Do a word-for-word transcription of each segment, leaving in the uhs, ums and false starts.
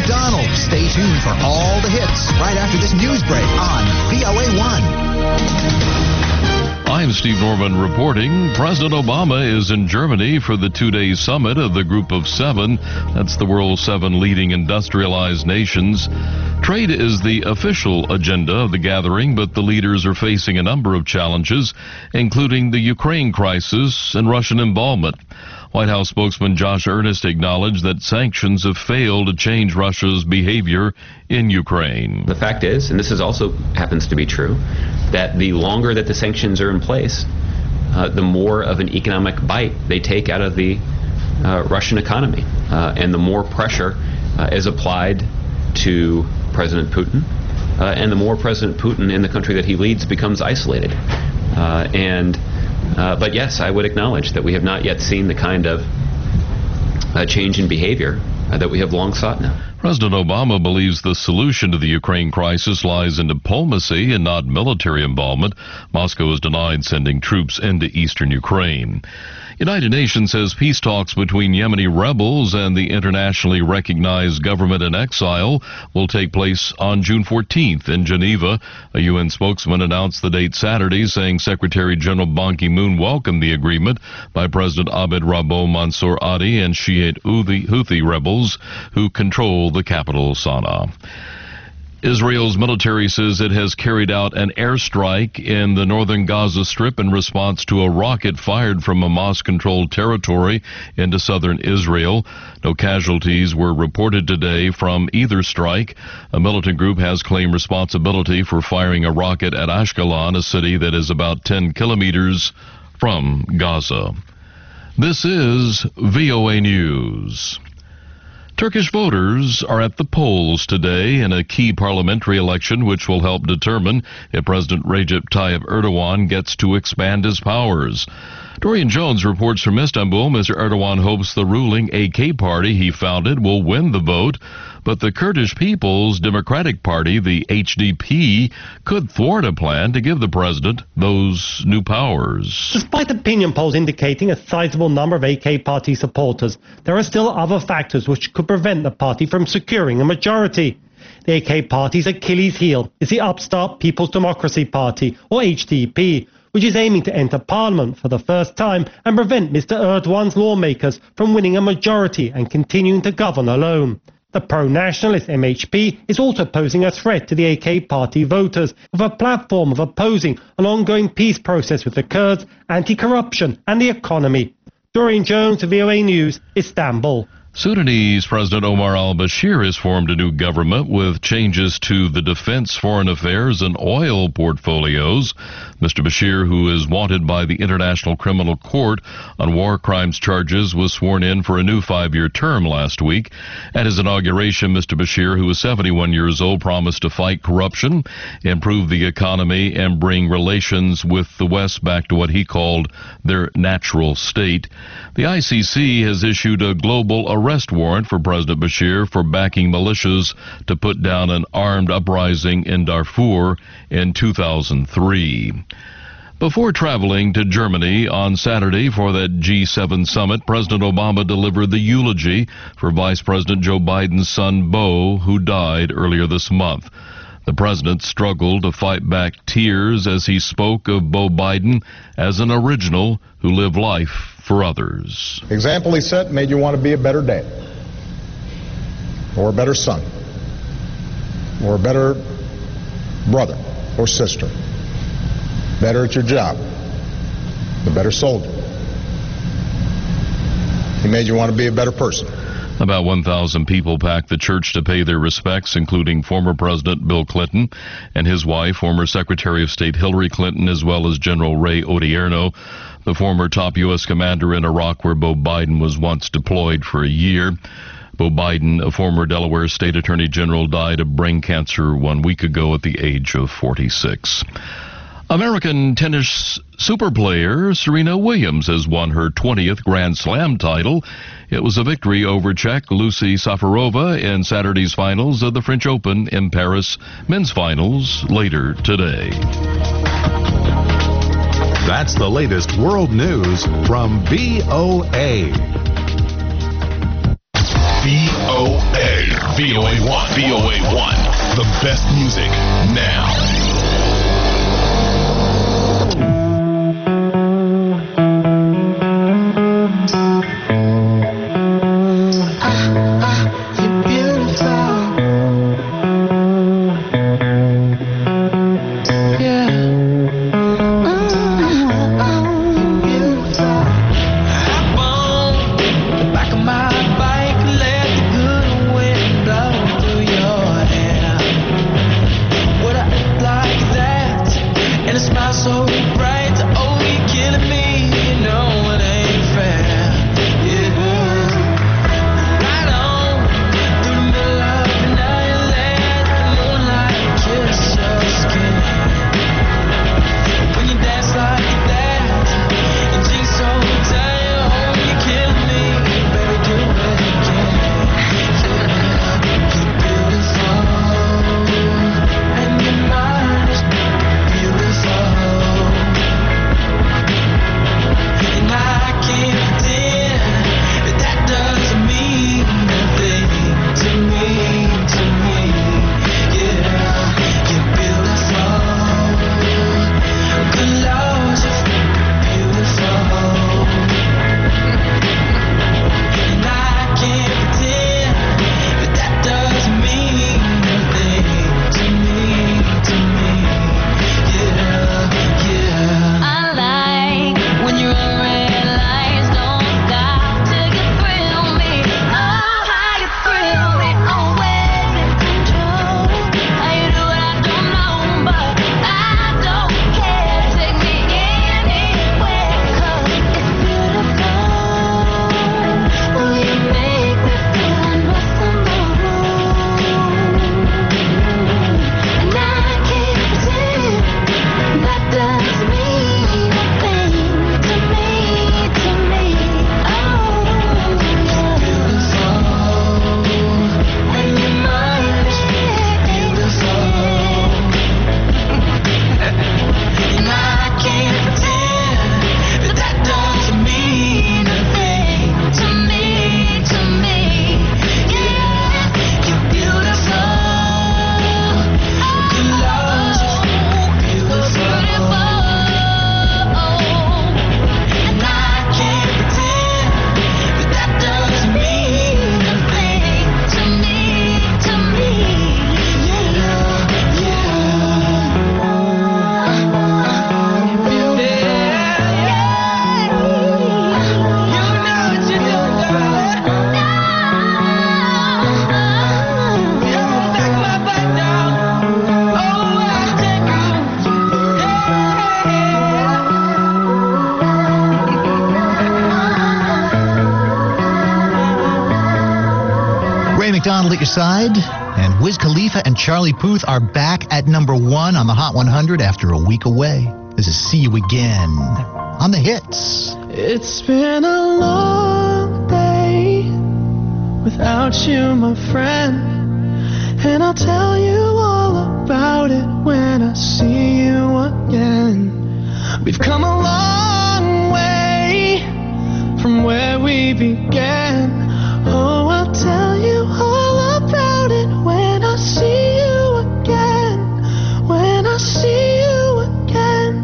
McDonald. Stay tuned for all the hits right after this news break on V O A one. I'm Steve Norman reporting. President Obama is in Germany for the two-day summit of the Group of Seven. That's the world's seven leading industrialized nations. Trade is the official agenda of the gathering, but the leaders are facing a number of challenges, including the Ukraine crisis and Russian involvement. White House spokesman Josh Earnest acknowledged that sanctions have failed to change Russia's behavior in Ukraine. The fact is, and this is also happens to be true, that the longer that the sanctions are in place, uh, the more of an economic bite they take out of the uh, Russian economy, uh, and the more pressure uh, is applied to President Putin, uh, and the more President Putin in the country that he leads becomes isolated. Uh, and Uh, but yes, I would acknowledge that we have not yet seen the kind of uh, change in behavior uh, that we have long sought now. President Obama believes the solution to the Ukraine crisis lies in diplomacy and not military involvement. Moscow has denied sending troops into eastern Ukraine. United Nations says peace talks between Yemeni rebels and the internationally recognized government in exile will take place on June fourteenth in Geneva. A U N spokesman announced the date Saturday, saying Secretary General Ban Ki-moon welcomed the agreement by President Abd Rabbo Mansour Hadi and Shiite Houthi rebels who control the capital, Sana'a. Israel's military says it has carried out an airstrike in the northern Gaza Strip in response to a rocket fired from Hamas-controlled territory into southern Israel. No casualties were reported today from either strike. A militant group has claimed responsibility for firing a rocket at Ashkelon, a city that is about ten kilometers from Gaza. This is V O A News. Turkish voters are at the polls today in a key parliamentary election which will help determine if President Recep Tayyip Erdogan gets to expand his powers. Dorian Jones reports from Istanbul. Mister Erdogan hopes the ruling A K party he founded will win the vote, but the Kurdish People's Democratic Party, the H D P, could thwart a plan to give the president those new powers. Despite opinion polls indicating a sizable number of A K party supporters, there are still other factors which could prevent the party from securing a majority. The A K party's Achilles heel is the upstart People's Democracy Party, or H D P, which is aiming to enter parliament for the first time and prevent Mister Erdogan's lawmakers from winning a majority and continuing to govern alone. The pro-nationalist M H P is also posing a threat to the A K party voters with a platform of opposing an ongoing peace process with the Kurds, anti-corruption and the economy. Dorian Jones, V O A News, Istanbul. Sudanese President Omar al-Bashir has formed a new government with changes to the defense, foreign affairs, and oil portfolios. Mister Bashir, who is wanted by the International Criminal Court on war crimes charges, was sworn in for a new five-year term last week. At his inauguration, Mister Bashir, who is seventy-one years old, promised to fight corruption, improve the economy, and bring relations with the West back to what he called their natural state. The I C C has issued a global arrest arrest warrant for President Bashir for backing militias to put down an armed uprising in Darfur in two thousand three. Before traveling to Germany on Saturday for that G seven summit, President Obama delivered the eulogy for Vice President Joe Biden's son, Beau, who died earlier this month. The president struggled to fight back tears as he spoke of Beau Biden as an original who lived life for others. The example he set made you want to be a better dad, or a better son, or a better brother or sister, better at your job, a better soldier. He made you want to be a better person. About one thousand people packed the church to pay their respects, including former President Bill Clinton and his wife, former Secretary of State Hillary Clinton, as well as General Ray Odierno, the former top U S commander in Iraq where Beau Biden was once deployed for a year. Beau Biden, a former Delaware State Attorney General, died of brain cancer one week ago at the age of forty-six. American tennis super player Serena Williams has won her twentieth Grand Slam title. It was a victory over Czech Lucie Safarova in Saturday's finals of the French Open in Paris. Men's finals later today. That's the latest world news from V O A. V O A. V O A one. V O A one. The best music now. McDonald at your side, and Wiz Khalifa and Charlie Puth are back at number one on the Hot one hundred after a week away. This is See You Again on the hits. It's been a long day without you, my friend, and I'll tell you all about it when I see you again. We've come a long way from where we began. Oh, I'll tell you all about it when I see you again. When I see you again.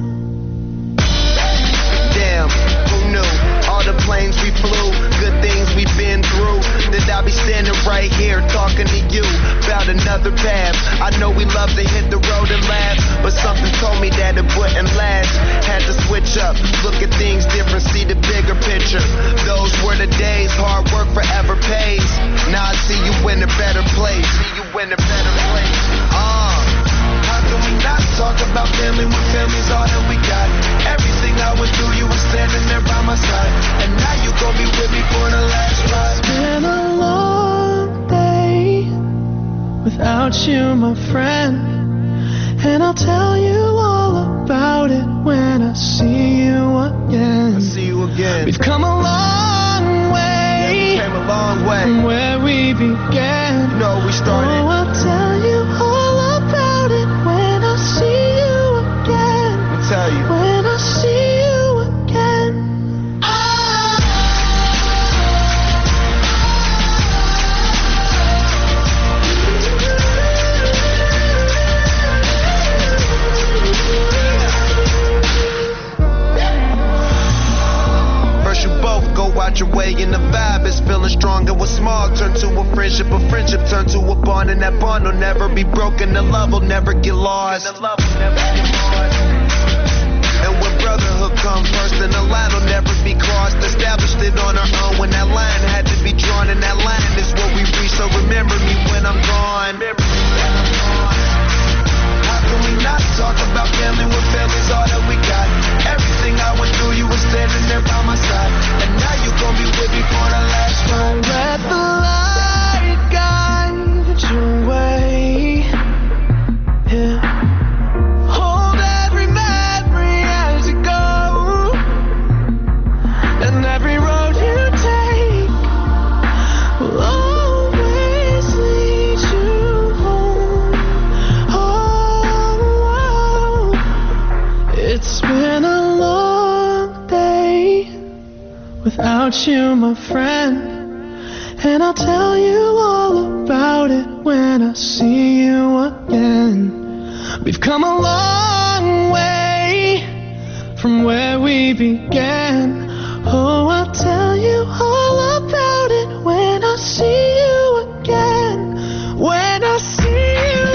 Damn, who knew? All the planes we flew, good things we've been through. That I'll be standing right here talking to you about another path. I know we love to hit the road and laugh, but something told me that it wouldn't last. Had to switch up, look at things different, see the bigger picture. Those were the days, hard work forever pays. Now I see you in a better place. See you in a better place. Uh, how can we not talk about family when family's all that we got? Everything I went through, you were standing there by my side, and now you gon' be with me for the last ride. It's been a long day without you, my friend, and I'll tell you all about it when I see you again. I see you again. We've come a long way, yeah, we came a long way from where we began. You know we started. Oh, I'll tell you all about it when I see you again. I'll tell you. When I see you again. strong and what's small turn to a friendship, a friendship turn to a bond, and that bond will never be broken, the love will never get lost. And when brotherhood comes first, then the line will never be crossed. Established it on our own when that line had to be drawn, and that line is what we reach. So remember me when I'm gone. How can we not talk about family when family's all that we got? Everything I went through, you were standing there by my side, and now you gon' be with me for the last time. Don't let the light guide your way. Yeah. Hold every memory as you go, and every road you take will always lead you home. Oh, it's been a long day without you, my friend, and I'll tell you all about it when I see you again. We've come a long way from where we began. Oh, I'll tell you all about it when I see you again. When I see you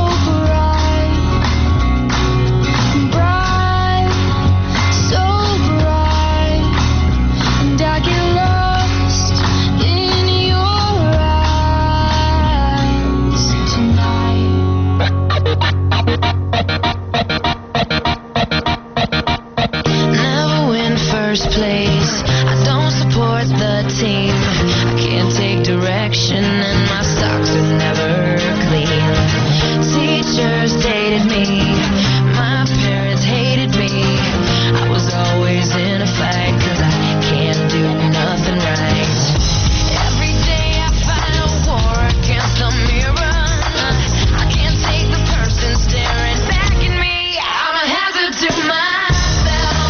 so place. I don't support the team. I can't take direction and my socks are never clean. Teachers dated me. My parents hated me. I was always in a fight 'cause I can't do nothing right. Every day I fight a war against the mirror. I can't take the person staring back at me. I'm a hazard to myself.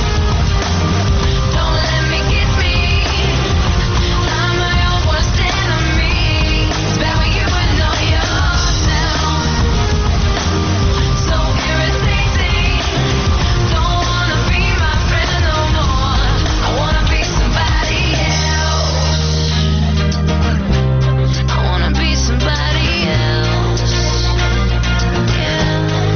Don't let me get me. I'm my own worst enemy. It's bad when you know yourself. So irritating. Don't wanna be my friend no more. I wanna be somebody else. I wanna be somebody else. Yeah.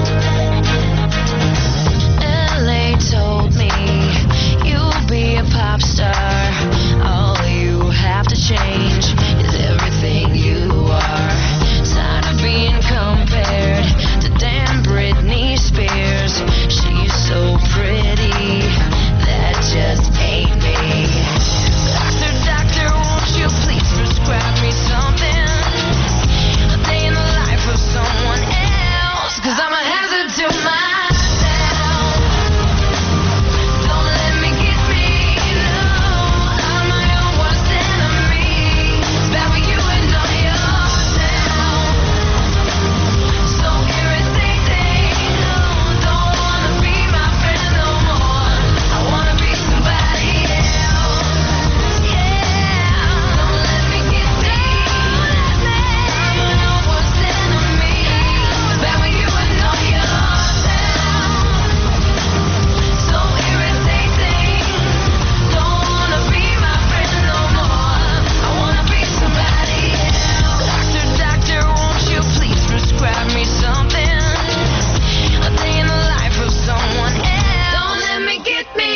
L A told me you'll be a pop star. All you have to change is everything you are. Tired of being compared to damn Britney Spears. She's so pretty, that just ain't me. Doctor, doctor, won't you please prescribe me something? A day in the life of someone else, 'cause I'm a hazard to myself. Don't let me get me, no. I'm my own worst enemy. It's bad when you know yourself. So irritating, no. Don't wanna be my friend no more. I wanna be somebody else. Yeah. Don't let me get me. I'm my own worst enemy. It's bad when you know yourself. So irritating. Don't wanna be my friend no more. I wanna be somebody else. Doctor, doctor, won't you please prescribe me something? A day in the life of someone else. Don't let me get me.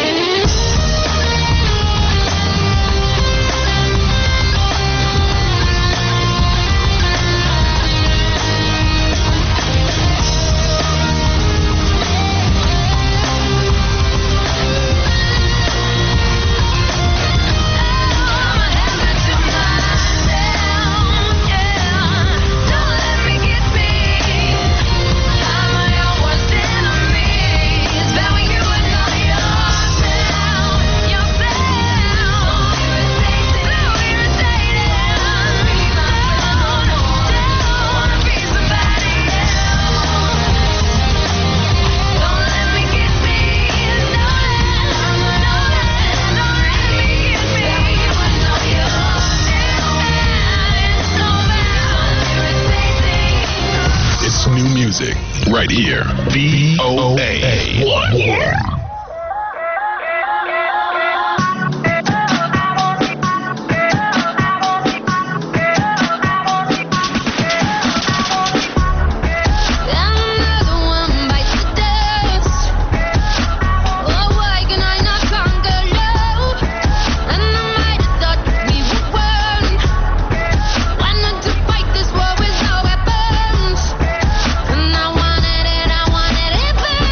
It's new music right here. V O A one. Another one bites the dust. Oh, why can I not conquer love? And I might have thought we would win. Why not to fight this war with no weapons? And I wanted it, I wanted it bad.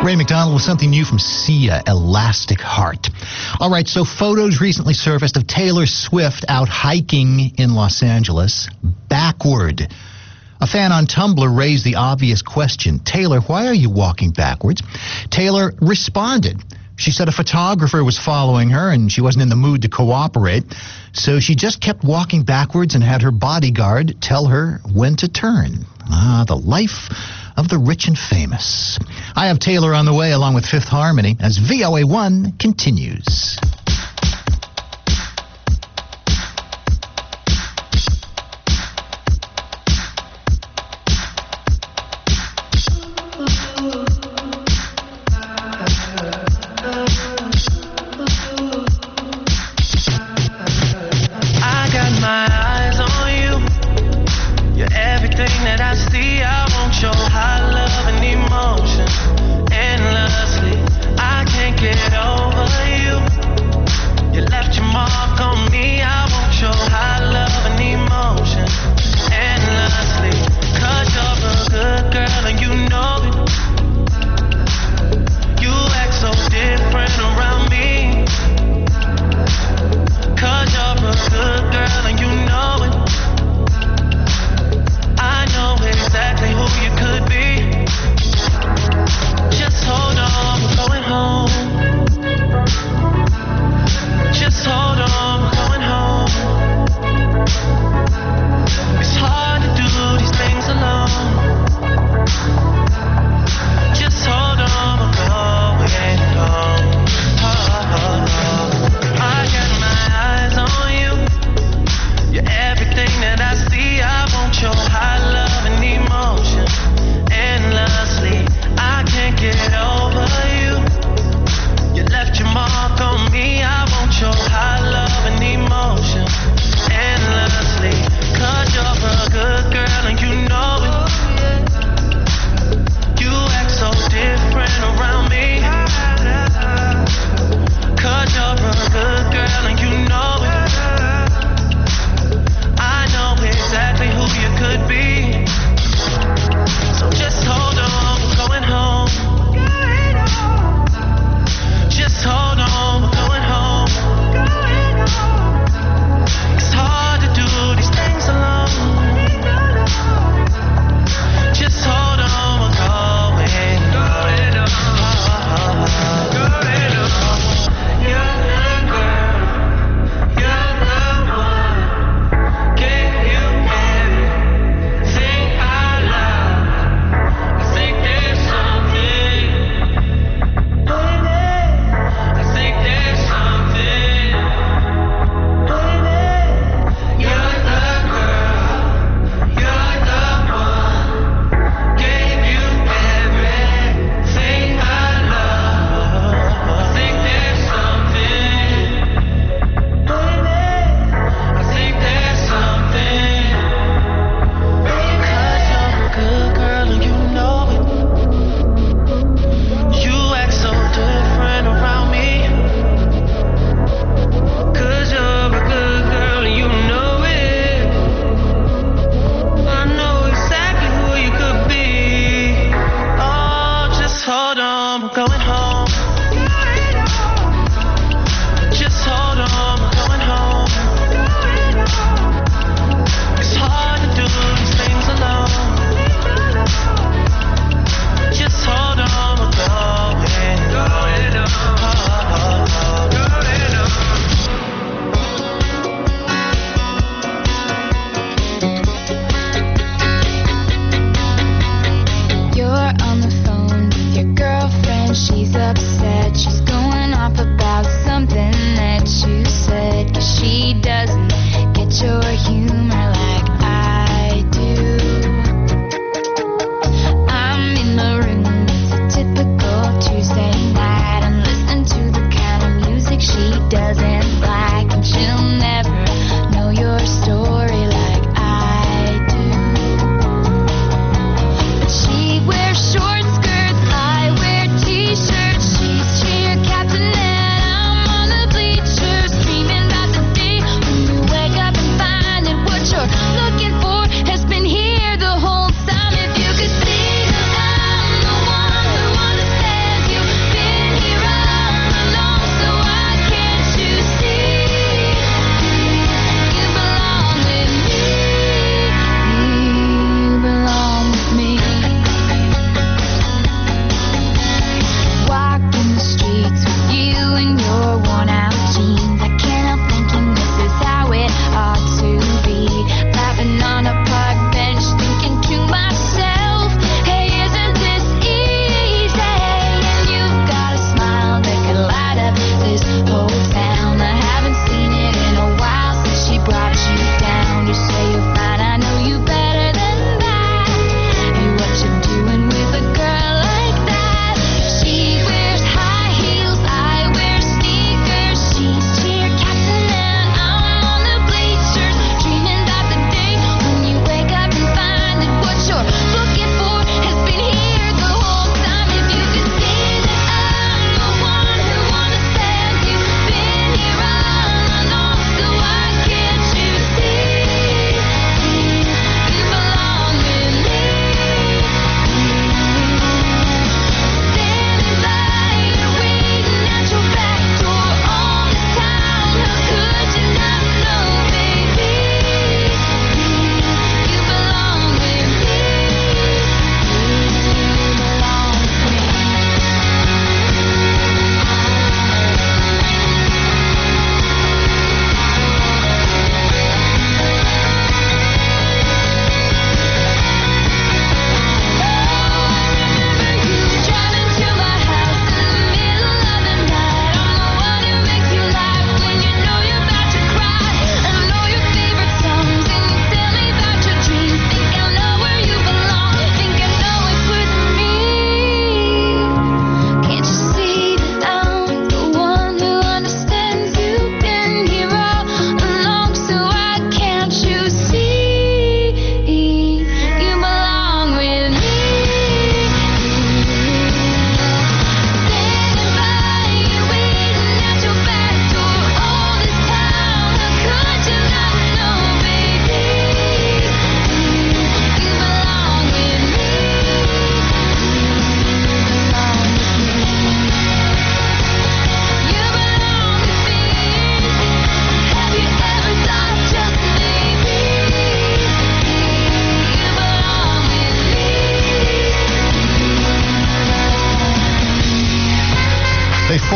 Ray McDonald with something new from Sia, Elastic Heart. All right, so photos recently surfaced of Taylor Swift out hiking in Los Angeles, backward. A fan on Tumblr raised the obvious question, Taylor, why are you walking backwards? Taylor responded. She said a photographer was following her and she wasn't in the mood to cooperate, so she just kept walking backwards and had her bodyguard tell her when to turn. Ah, the life of the rich and famous. I have Taylor on the way along with Fifth Harmony as V O A one continues. Just hold on,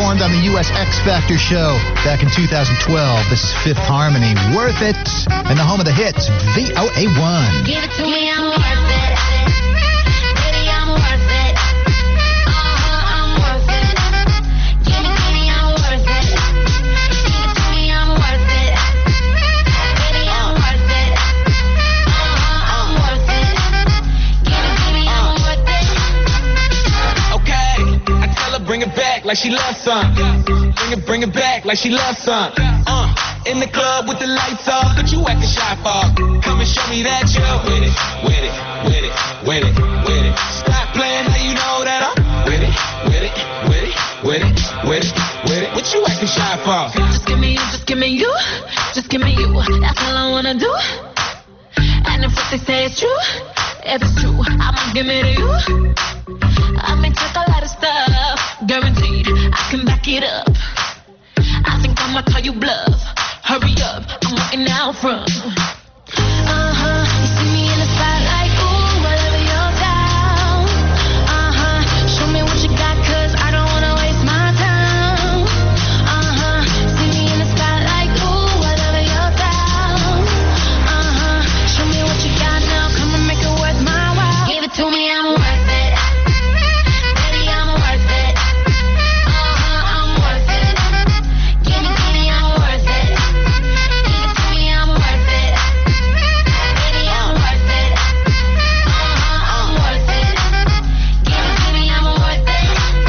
performed on the U S X Factor show back in two thousand twelve. This is Fifth Harmony, Worth It, and the home of the hits, V O A one. Give it to me, I'm worth it. Baby, I'm worth it. Uh-huh, I'm worth it. Give it to me, I'm worth it. Give it to me, I'm worth it. Baby, I'm worth it. Uh-huh, I'm worth it. Give it to me, I'm worth it. Okay, I tell her bring it back like she loves some. Bring it, bring it back like she loves some. Uh, in the club with the lights off, but you acting shy for. Come and show me that you're with it, with it, with it, with it, with it. Stop playing, now you know that I'm with it, with it, with it, with it, with it, with it. What you acting shy for? Just give me you, just give me you, just give me you. That's all I wanna do. And if what they say is true, if it's true, I'ma give it to you. I may take a lot of stuff, guaranteed I can back it up. I think I'ma call you bluff. Hurry up, I'm waiting out front. Uh-huh, you see me in the spotlight, ooh, whatever you're down. Uh-huh, show me what you got, cause I don't wanna waste my time. Uh-huh, see me in the spotlight, ooh, whatever you're down. Uh-huh, show me what you got now, come and make it worth my while. Give it to me, I'm worth it. Baby, I'm worth it. Uh-huh, I'm worth it. Give it to me, I'm worth it. Give it to me, I'm worth it. Baby, I'm worth it. Uh-huh, I'm worth it. Give it to me, I'm worth it.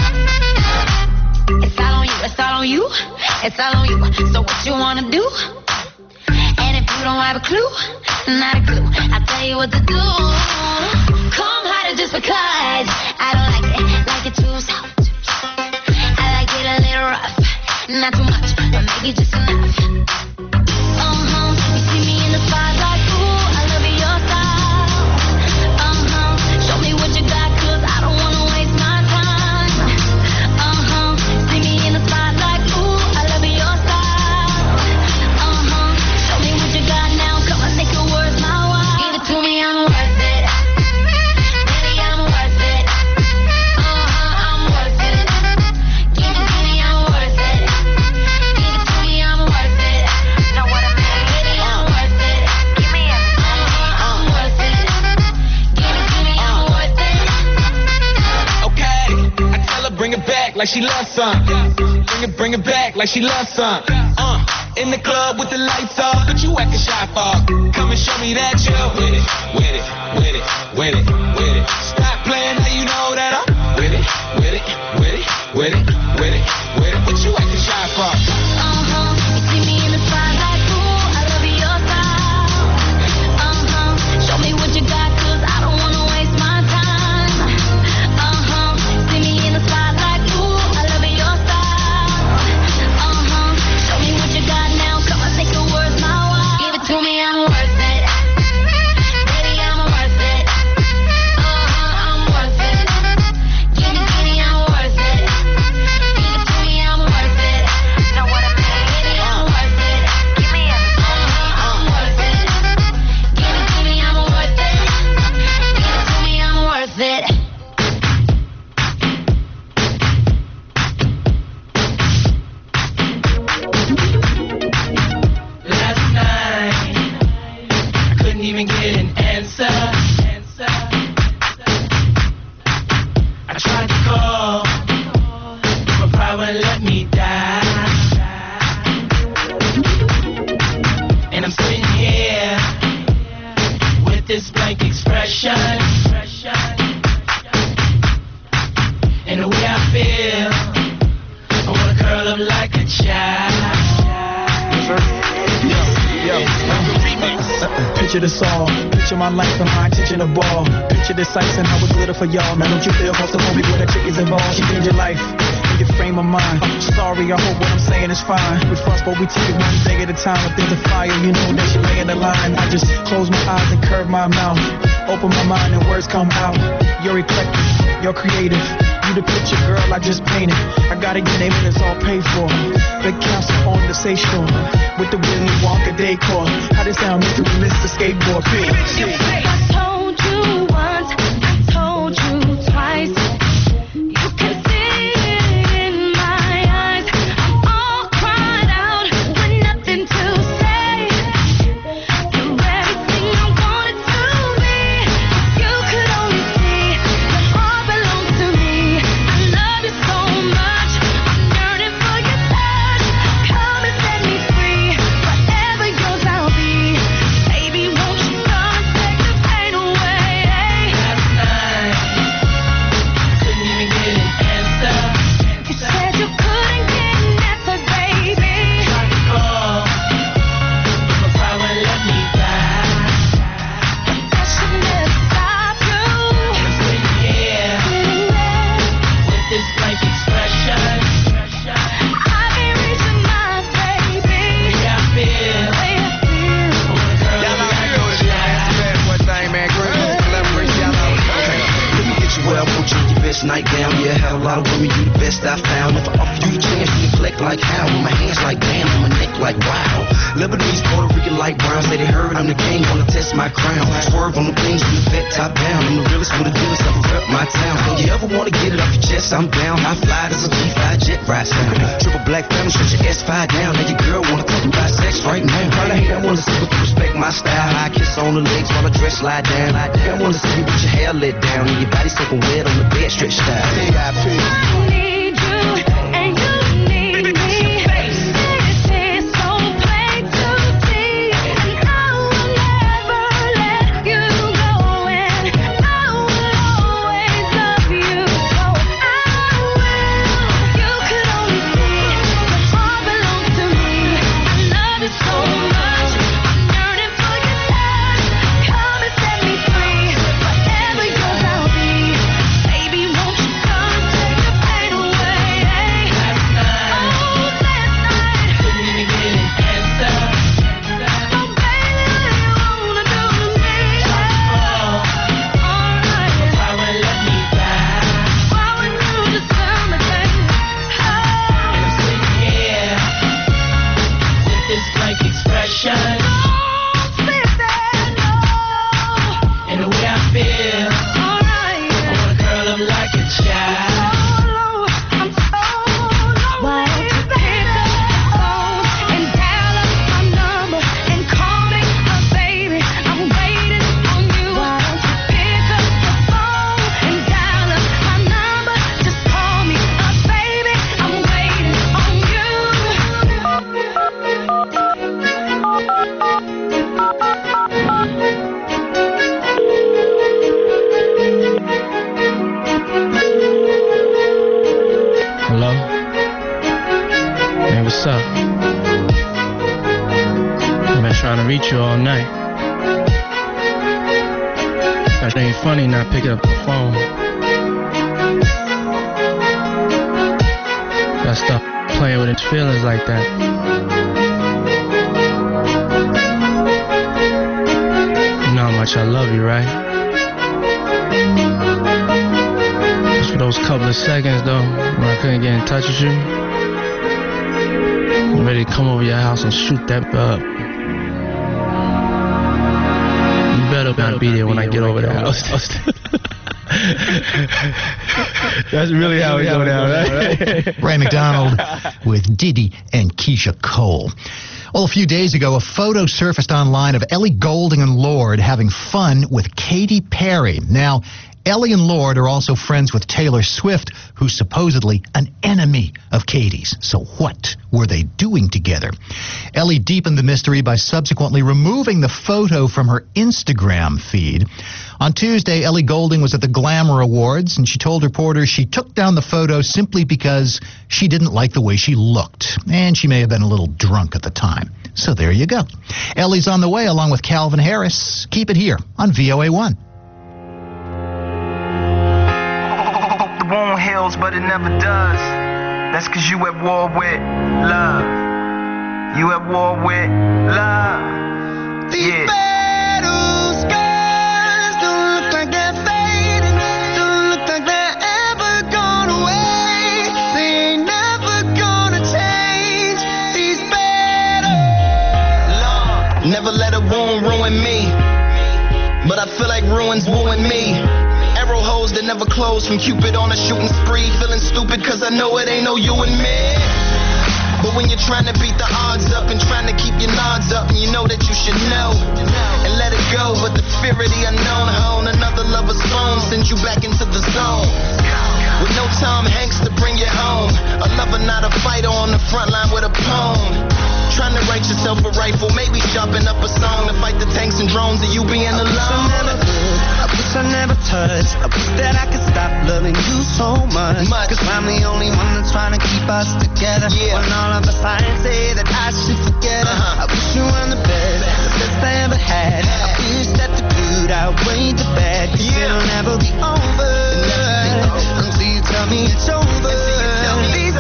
It's all on you, it's all on you, it's all on you. So what you wanna do? And if you don't have a clue, not a clue, I'll tell you what to do. Come harder just because I don't like it, like it too soft. I like it a little rough, not too much, but maybe just enough. Uh-huh, you see me in the spotlight, ooh, I love your style. Uh-huh, show me what you got, cause I don't wanna waste my time. Uh-huh, see me in the spotlight, ooh, I love your style. Uh-huh, show me what you got now, come on, make it worth my while. Give it to me, I'm worth it. Baby, I'm worth it. Uh-huh, I'm worth it. Give it to me, I'm worth it. Give it to me, I'm worth it. Know what I mean? Baby, I'm worth it. Give me everything. Uh-huh, I'm worth it. Give it to me, I'm worth it. Okay, I tell her bring it back like she loves some. Bring it, bring it back like she loves some. Uh, in the club with the lights off, but you acting shy for. Come and show me that you're with it, with it, with it, with it, with it. Stop playing, now you know that I'm with it, with it, with it, with it, with it, with it. What you acting shy for? Uh-huh, you see me in the spotlight, ooh, I love your style. Uh-huh, show me what you got, cause I don't wanna waste my time. Uh-huh, see me in the spotlight, ooh, I love your style. Uh-huh, show me what you got now, come on, make it worth my while. Give it to me, I'm worth it. Baby, I'm worth it. Uh-huh, I'm worth it. Give it to me, I'm worth it. Give it to me, I'm worth it. Know what I mean? Baby, I'm worth it. Give me everything. Uh-huh, I'm worth it. Give it to me, I'm worth it. Give it to me, I'm worth it. Last night, I couldn't even get an answer. I tried to call, but pride wouldn't let me die. And I'm sitting here with this blank expression. And the way I feel, I wanna curl up like a child. Picture this all, picture my life and my attention to ball. Picture this ice and how it glitter for y'all. Now don't you feel close to homie where the chick is involved? She changed your life and your frame of mind. I'm sorry, I hope what I'm saying is fine. We fuss, but we take it one day at a time. If there's a fire, you know that she lay in the line. I just close my eyes and curve my mouth. Open my mind and words come out. You're eclectic, you're creative. You the picture, girl, I just painted. I got a name and it's all paid for. Big council on the Seashore with the Willy Wonka decor. How this sound, Mister Mister Skateboard? I told you once, I told you twice. You can see it in my eyes. like how, with my hands like damn, and my neck like wow. Lebanese, Puerto Rican, like brown, say they heard I'm the king, wanna test my crown. Swerve on the things from the fat top down. I'm the realest with the dealest, I've rep my town. Don't you ever wanna get it off your chest, I'm down. I fly, there's a G five jet ride sound. Triple black family, shut your S five down. Now your girl wanna talk about sex right now. Probably hate, I wanna see if you respect my style. I kiss on the legs while I dress slide down. I wanna see you with your hair let down and your body soaking wet on the bed stretched out. T I P. I need you and you need me. This is so plain to see, and I will never let you go, and I will always love you. So I will. You could only see what all belongs to me. I love you so much. I'm yearning for your touch. Come and set me free. Forever yours I'll be. Baby, won't you come take the pain away? Last night, oh, last night, couldn't even get an answer. So baby, what you wanna do to me? Alright, why would let me die? Why would you just tell me that? And I'm sitting here with this blank expression. Don't say that, no. And the way I feel, alright, I wanna curl up like a child. I'm so low. Why don't you pick up the phone and dial up my number and call me up, baby? I'm waiting on you. Why don't you pick up the phone and dial up my number? Just call me up, baby. I'm waiting on you. Hello? Hey, what's up? I've been trying to reach you all night. That ain't funny not picking up the phone. Gotta stop playing with his feelings like that. You know how much I love you, right? Just for those couple of seconds, though, when I couldn't get in touch with you, I'm ready to come over your house and shoot that up. You better not be there when I get over the house. That's really how it go down, right? Ray McDonald with Diddy and Keisha Cole. Well, a few days ago, a photo surfaced online of Ellie Goulding and Lorde having fun with Katy Perry. Now, Ellie and Lorde are also friends with Taylor Swift, who's supposedly an enemy of Katy's. So what were they doing together? Ellie deepened the mystery by subsequently removing the photo from her Instagram feed. On Tuesday, Ellie Goulding was at the Glamour Awards, and she told reporters she took down the photo simply because she didn't like the way she looked, and she may have been a little drunk at the time. So there you go. Ellie's on the way along with Calvin Harris. Keep it here on V O A one. The wound heals, but it never does. That's cause you at war with love. You at war with love. These Yeah. battle scars don't look like they're fading. Don't look like they're ever gone away. They ain't never gonna change. These battles. Lord, never let a wound ruin me. But I feel like ruins wooing me. Arrow holes that never close from Cupid on a shooting spree. Feeling stupid cause I know it ain't no you and me. But when you're trying to beat the odds up and trying to keep your nods up, and you know that you should know and let it go, but the fear of the unknown, hone another lover's phone sends you back into the zone. With no Tom Hanks to bring you home, a lover not a fighter on the front line with a poem. Trying to write yourself a rifle, maybe sharpen up a song to fight the tanks and drones of you being alone. I wish I never touched. I wish that I could stop loving you so much. Cause I'm the only one that's trying to keep us together. When all of the signs say that I should forget her. I wish you were the best, the best I ever had. I wish that the good outweighed the bad. Cause it'll never be over until you tell me it's over. These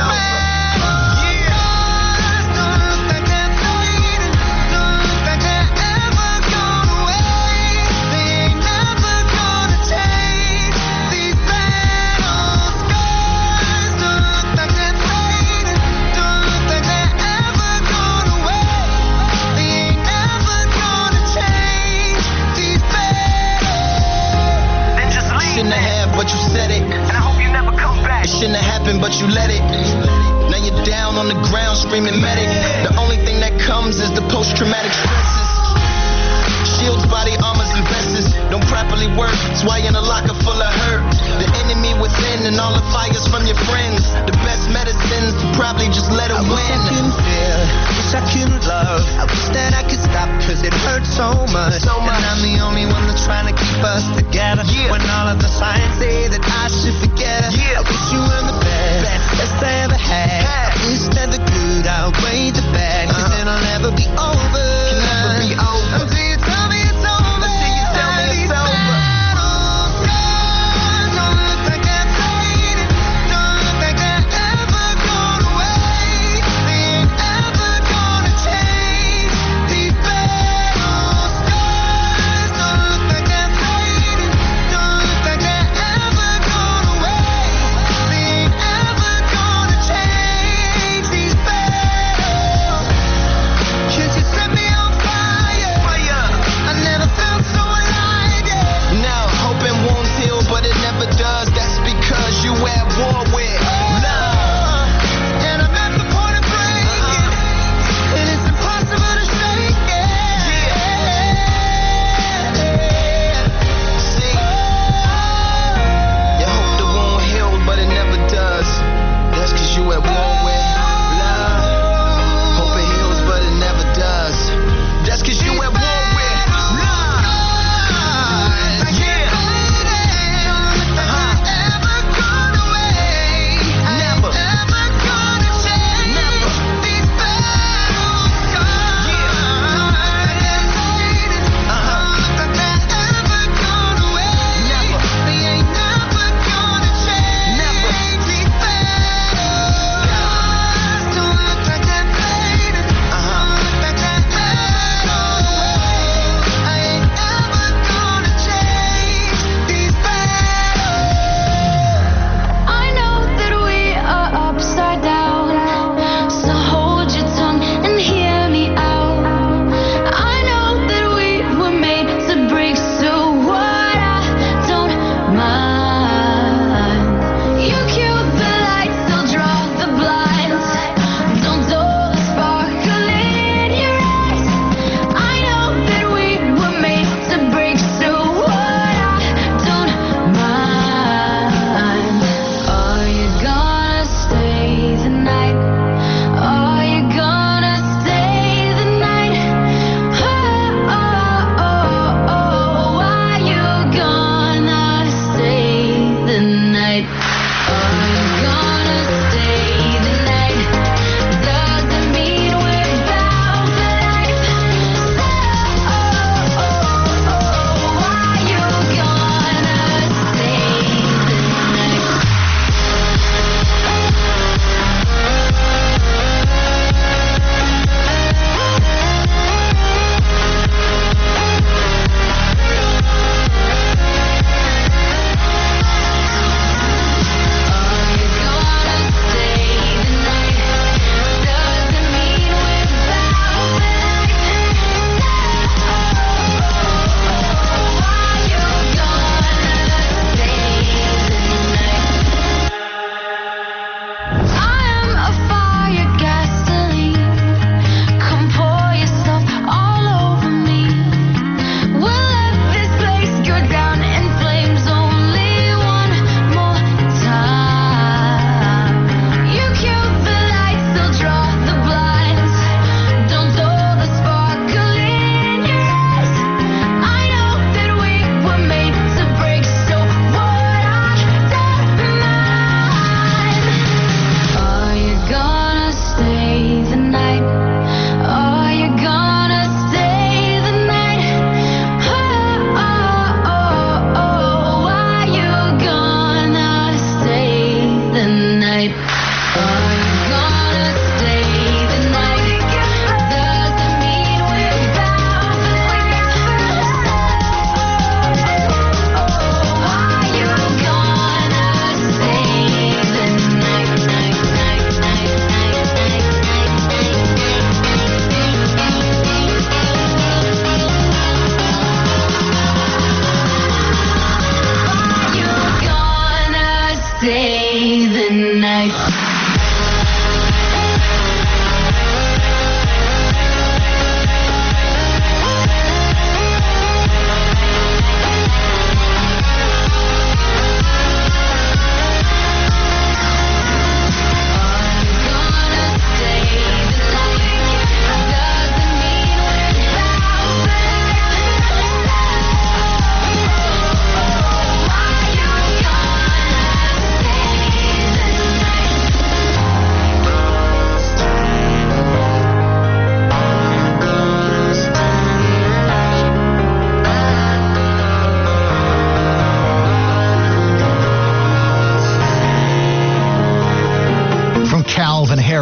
on the ground screaming medic. The only thing that comes is the post-traumatic stresses. Shields, body armors, and vests don't properly work. That's why in a locker full of hurt. The enemy within and all the fires from your friends. The best medicines to probably just let it I win. Wish I couldn't feel, wish I couldn't love. I wish that I could stop, cause it hurts so much. So much. And I'm the only one that's trying to keep us together. Yeah. When all of the signs say that I should forget her. Yeah. I wish you were the best, Best. best I ever had. Had. I wish that the good outweighed the bad, cause Uh-huh. it'll never be over. Can never be over. Until you tell me it's over. Until you tell me it's over. Battles gone, don't look like they're fading. Don't look like they're ever gone away. They ain't ever gonna change. These battle scars don't look like they're fading. Don't look like they're ever gone away. They ain't ever gonna change. These battles. 'Cause you set me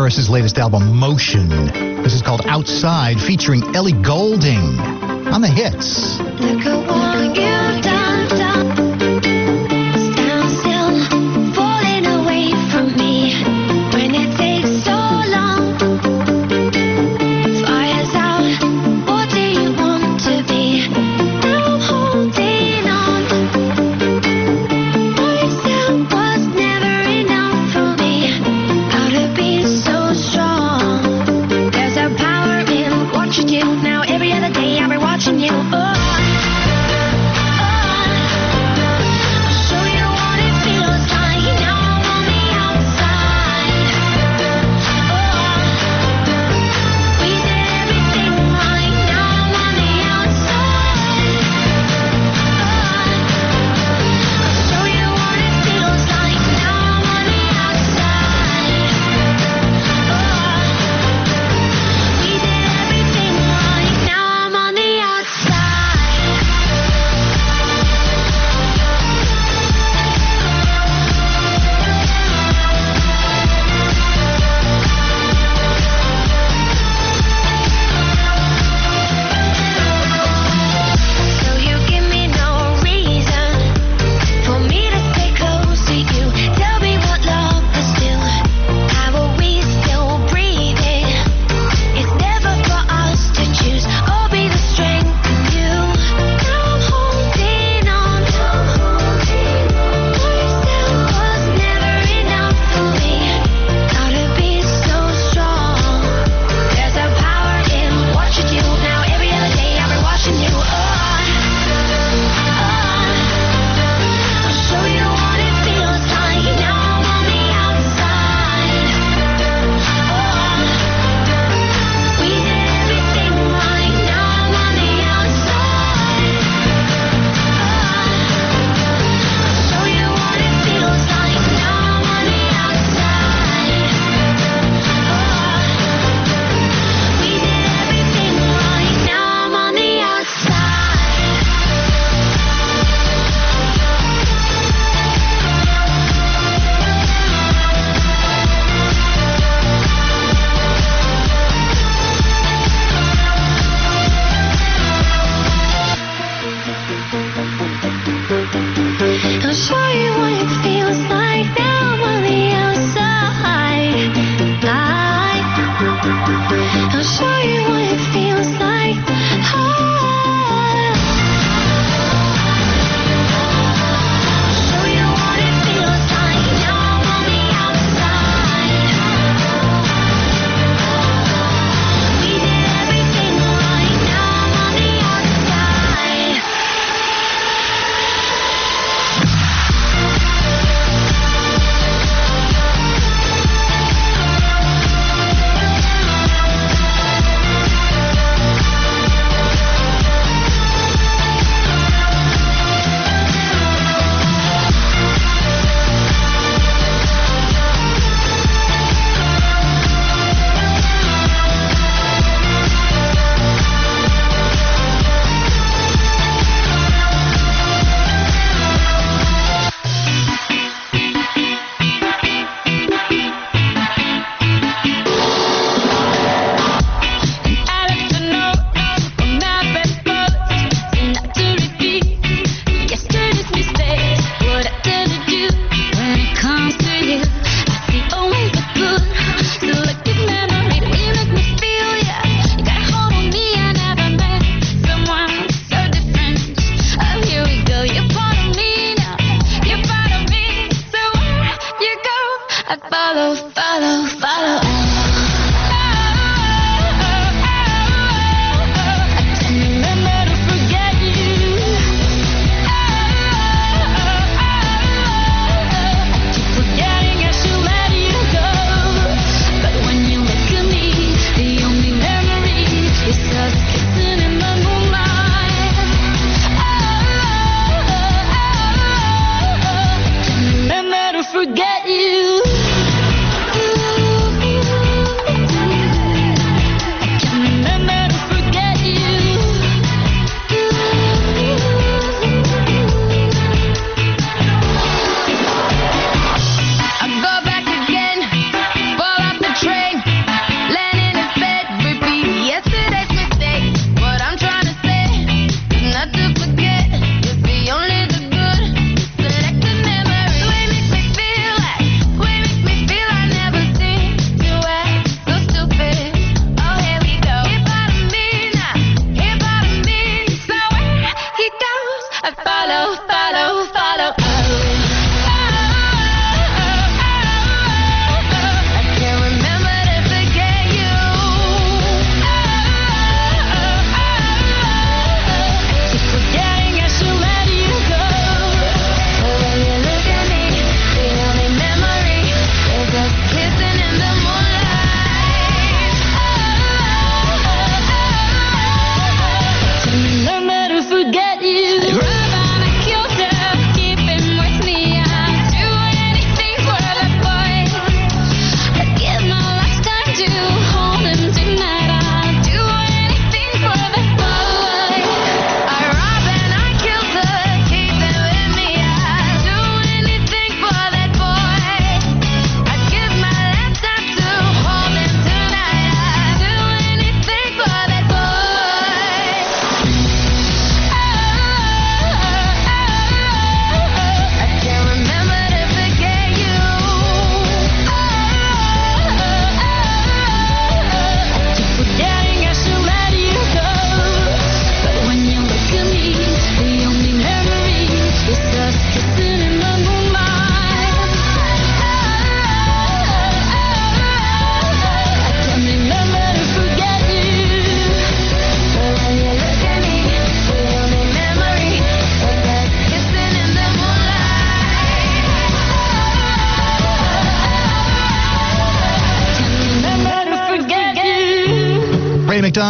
Harris's latest album, Motion. This is called Outside, featuring Ellie Goulding on the hits. Look at what you've done, done. Stand still, falling away from me. When it takes so long, fire's out. What do you want to be? Now I'm holding on. Myself was never enough for me. How to be so strong? There's a power in what you do. Now every other day I'll be watching you. Oh. Now I'm on the outside.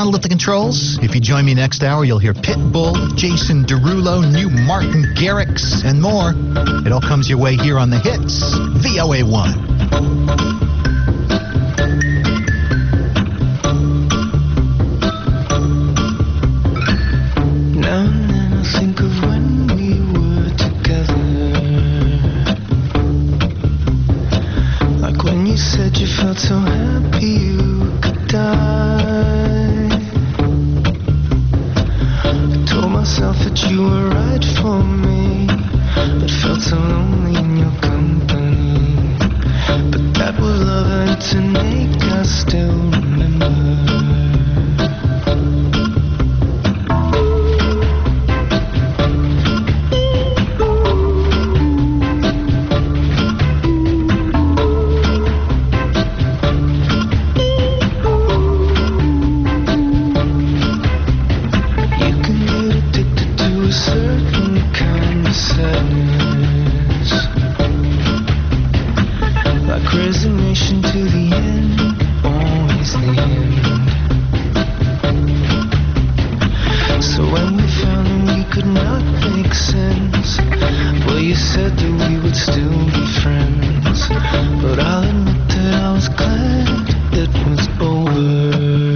Donald at the controls. If you join me next hour, you'll hear Pitbull, Jason Derulo, new Martin Garrix, and more. It all comes your way here on The Hits, V O A one. Now and then I think of when we were together, like when you said you felt so happy you could die. I told myself that you were right for me, but felt so lonely in your company. But that was love and to make us still remember. Resignation to the end, always the end. So when we found we could not make sense, well, you said that we would still be friends. But I'll admit that I was glad it was over.